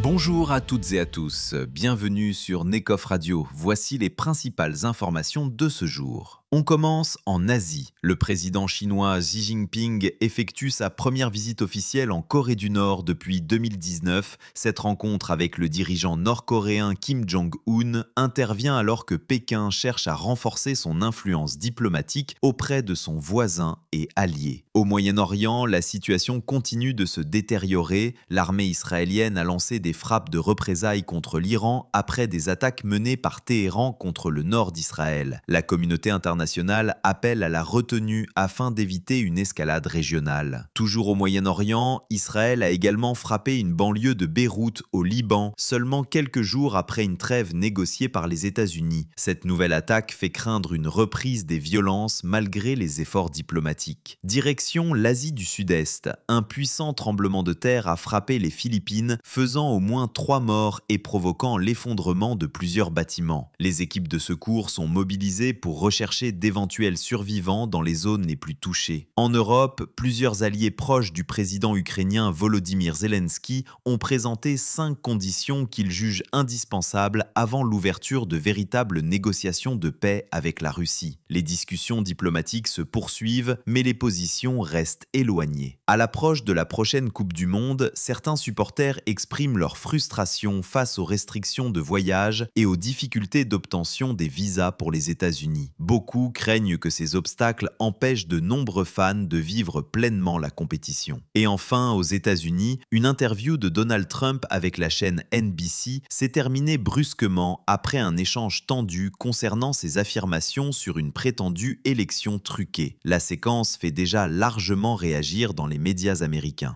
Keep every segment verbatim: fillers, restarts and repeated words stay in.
Bonjour à toutes et à tous, bienvenue sur Nekof Radio. Voici les principales informations de ce jour. On commence en Asie. Le président chinois Xi Jinping effectue sa première visite officielle en Corée du Nord depuis deux mille dix-neuf. Cette rencontre avec le dirigeant nord-coréen Kim Jong-un intervient alors que Pékin cherche à renforcer son influence diplomatique auprès de son voisin et allié. Au Moyen-Orient, la situation continue de se détériorer. L'armée israélienne a lancé des frappes de représailles contre l'Iran après des attaques menées par Téhéran contre le nord d'Israël. La communauté internationale appelle à la retenue afin d'éviter une escalade régionale. Toujours au Moyen-Orient, Israël a également frappé une banlieue de Beyrouth au Liban, seulement quelques jours après une trêve négociée par les États-Unis. Cette nouvelle attaque fait craindre une reprise des violences malgré les efforts diplomatiques. Direction l'Asie du Sud-Est. Un puissant tremblement de terre a frappé les Philippines, faisant au moins trois morts et provoquant l'effondrement de plusieurs bâtiments. Les équipes de secours sont mobilisées pour rechercher d'éventuels survivants dans les zones les plus touchées. En Europe, plusieurs alliés proches du président ukrainien Volodymyr Zelensky ont présenté cinq conditions qu'ils jugent indispensables avant l'ouverture de véritables négociations de paix avec la Russie. Les discussions diplomatiques se poursuivent, mais les positions restent éloignées. À l'approche de la prochaine Coupe du Monde, certains supporters expriment leur frustration face aux restrictions de voyage et aux difficultés d'obtention des visas pour les États-Unis. Beaucoup craignent que ces obstacles empêchent de nombreux fans de vivre pleinement la compétition. Et enfin, aux États-Unis, une interview de Donald Trump avec la chaîne N B C s'est terminée brusquement après un échange tendu concernant ses affirmations sur une prétendue élection truquée. La séquence fait déjà largement réagir dans les médias américains.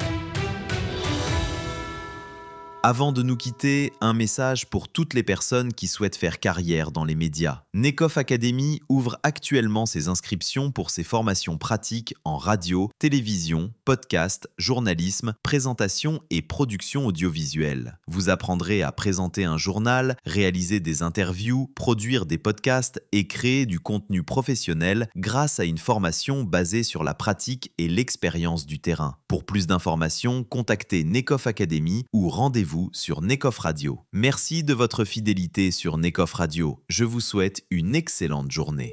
Avant de nous quitter, un message pour toutes les personnes qui souhaitent faire carrière dans les médias. Nekof Academy ouvre actuellement ses inscriptions pour ses formations pratiques en radio, télévision, podcast, journalisme, présentation et production audiovisuelle. Vous apprendrez à présenter un journal, réaliser des interviews, produire des podcasts et créer du contenu professionnel grâce à une formation basée sur la pratique et l'expérience du terrain. Pour plus d'informations, contactez Nekof Academy ou rendez-vous sur Nekof Radio. Merci de votre fidélité sur Nekof Radio. Je vous souhaite une excellente journée.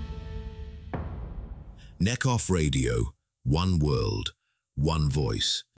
Nekof Radio. One world, one voice.